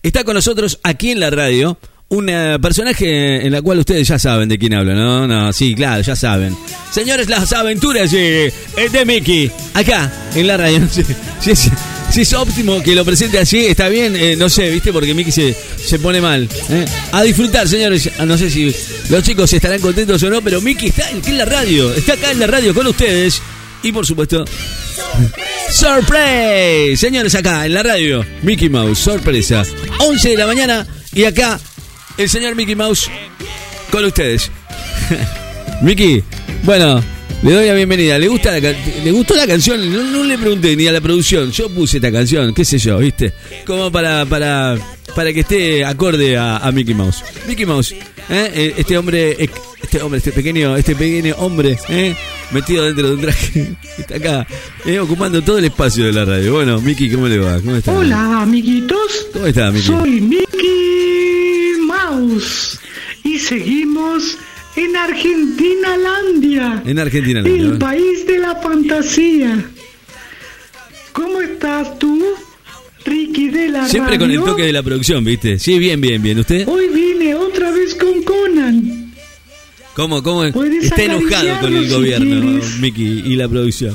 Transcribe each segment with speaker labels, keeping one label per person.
Speaker 1: está con nosotros aquí en la radio un personaje en la cual ustedes ya saben de quién hablo, ¿no? No, sí, claro, ya saben. Señores, las aventuras de Mickey, acá en la radio. No sé, si es óptimo que lo presente así, está bien, no sé, ¿viste? Porque Mickey se pone mal. A disfrutar, señores. No sé si los chicos estarán contentos o no, pero Mickey está aquí en la radio, está acá en la radio con ustedes. Y por supuesto, ¡surprise! Señores, acá en la radio, Mickey Mouse, sorpresa. 11 de la mañana y acá el señor Mickey Mouse con ustedes. Mickey, bueno, le doy la bienvenida. ¿Le gustó la canción? No le pregunté ni a la producción. Yo puse esta canción, qué sé yo, ¿viste? Como para que esté acorde a Mickey Mouse. Mickey Mouse, este pequeño hombre, metido dentro de un traje, está acá, ocupando todo el espacio de la radio. Bueno, Mickey, ¿cómo le va? ¿Cómo está?
Speaker 2: Hola, amiguitos.
Speaker 1: ¿Cómo está, Mickey?
Speaker 2: Soy Mickey Mouse y seguimos en Argentinalandia.
Speaker 1: En Argentinalandia.
Speaker 2: El país de la fantasía. ¿Cómo estás tú, Ricky de la
Speaker 1: Siempre
Speaker 2: radio?
Speaker 1: con el toque de la producción, ¿viste? Sí, bien. ¿Usted?
Speaker 2: Hoy vine otra vez con Conan.
Speaker 1: ¿Cómo? Está enojado con el gobierno, si Mickey, y la producción.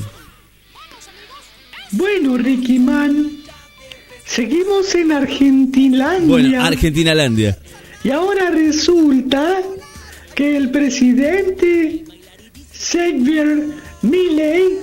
Speaker 2: Bueno, Ricky Man, seguimos en Argentinalandia.
Speaker 1: Bueno, Argentinalandia.
Speaker 2: Y ahora resulta que el presidente Javier Milei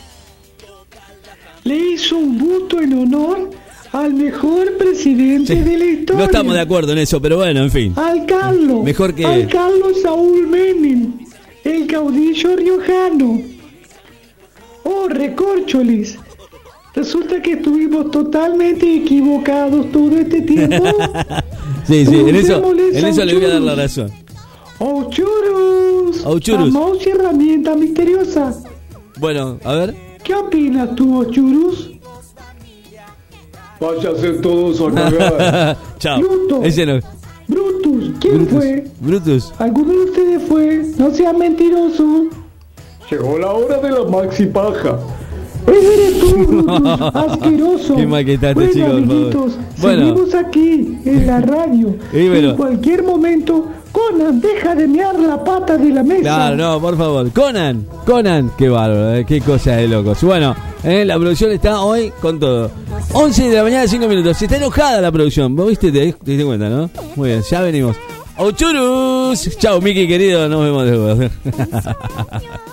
Speaker 2: le hizo un busto en honor al mejor presidente de la historia.
Speaker 1: No estamos de acuerdo en eso, pero bueno, en fin.
Speaker 2: Al Carlos Saúl Menem, el caudillo riojano. Oh, recorcholis. Resulta que estuvimos totalmente equivocados todo este tiempo.
Speaker 1: Sí, en eso le voy a dar la razón.
Speaker 2: Auchurus. Famosa herramienta misteriosa.
Speaker 1: Bueno, a ver.
Speaker 2: ¿Qué opinas tú, Auchurus?
Speaker 3: Váyase todos a cagar.
Speaker 1: Chao.
Speaker 2: Bruto.
Speaker 1: Ese no.
Speaker 2: Brutus. ¿Quién fue?
Speaker 1: Brutus.
Speaker 2: ¿Alguno de ustedes fue? No sea mentiroso.
Speaker 3: Llegó la hora de la maxi paja.
Speaker 2: Ese eres tú, Brutus. Asqueroso.
Speaker 1: Qué mal que está este
Speaker 2: bueno,
Speaker 1: chico,
Speaker 2: amiguitos,
Speaker 1: bueno.
Speaker 2: Seguimos aquí, en la radio. En cualquier momento, Conan, deja de mear la pata de la mesa.
Speaker 1: Claro, no, por favor. Conan, qué bárbaro, qué cosa de locos. Bueno, la producción está hoy con todo. 11 de la mañana, 5 minutos. Está enojada la producción. ¿Vos viste? Te diste cuenta, ¿no? Muy bien, ya venimos. ¡Ochurus! Chao, Mickey, querido. Nos vemos después.